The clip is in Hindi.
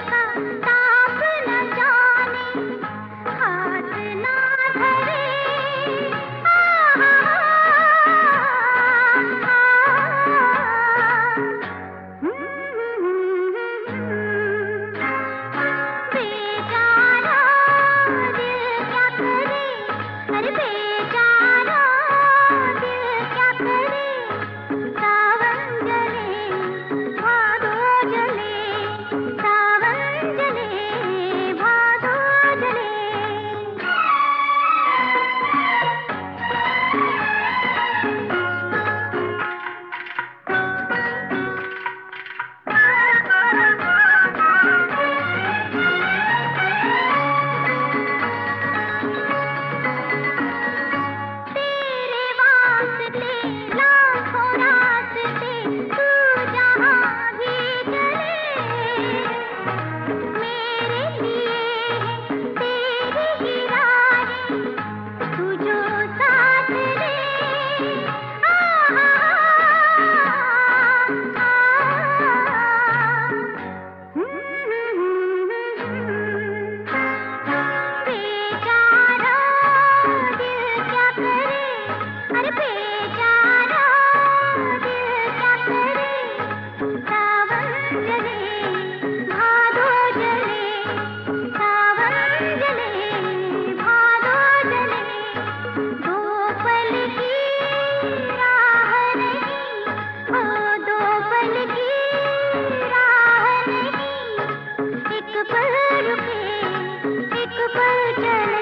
का ताप न जाने, हाथ ना धरे। बेचारा दिल क्या करे, अरे बेचारा दिल क्या करे। सावन जले भादो जले, सावन जले भादो जले। तेरे वास्ते लाखों रास्ते, तू जहाँ भी चले। मेरे लिए है तेरी ही राहें, तू जो साथ दे। बेचारा दिल क्या करे, अरे बेचारा दिल क्या करे। सावन जले भादो जले, सावन जले भादो जले। दो पल की राह नहीं, ओ दो पल की राह नहीं। एक पल रुके, एक पल चले।